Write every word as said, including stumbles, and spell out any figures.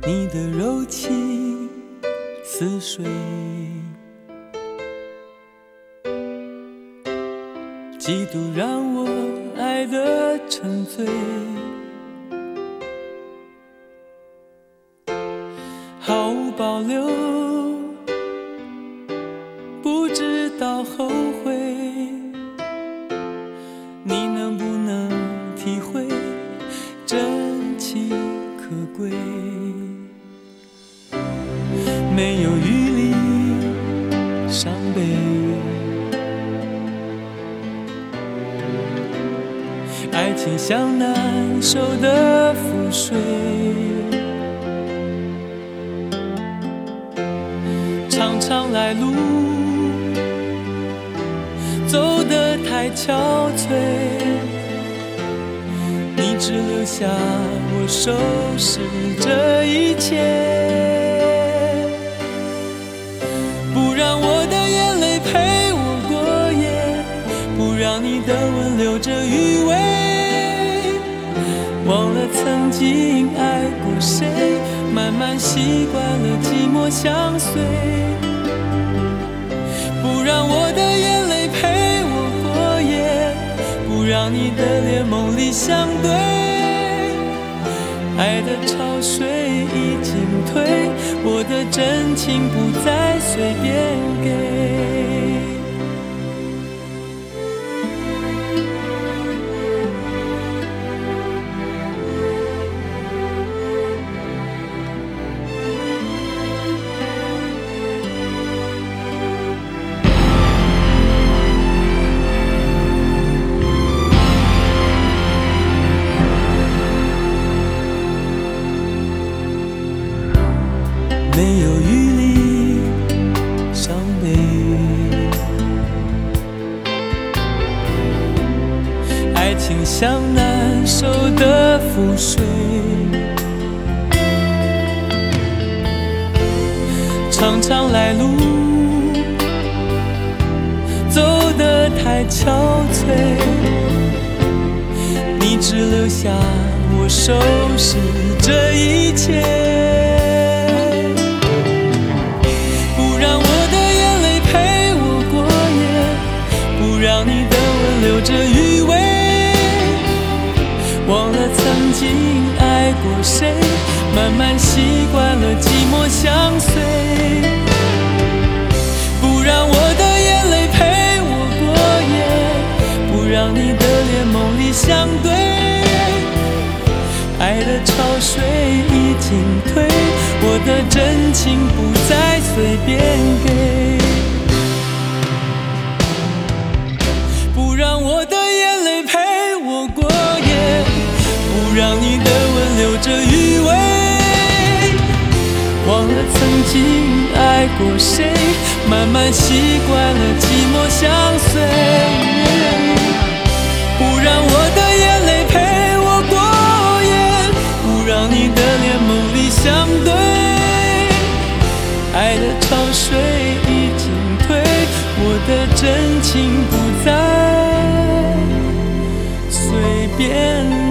你的柔情似水，嫉妒让我爱得沉醉，毫无保留，不知道后悔。你能不能体会真情可贵？没有余力伤悲，爱情像难收的覆水，常常来路走得太憔悴，你只留下我收拾这一切，不让我的眼泪陪我过夜，不让你的吻留着余味，忘了曾经爱过谁，慢慢习惯了寂寞相随，不让我的眼泪陪我过夜，不让你的脸梦里相对，爱的潮水已经退，我的真情不再随便给。没有余力伤悲，爱情像难收的覆水，常常来路走得太憔悴，你只留下我收拾这一切，让你的吻留着余味，忘了曾经爱过谁，慢慢习惯了寂寞相随，不让我的眼泪陪我过夜，不让你的脸梦里相对，爱的潮水已经退，我的真情不再随便给，不让我的眼泪陪我过夜，不让你的吻留着余味，忘了曾经爱过谁，慢慢习惯了寂寞相随，不让我的眼泪陪我过夜，不让你的脸梦里相对，爱的潮水已经退，我的真情不再随便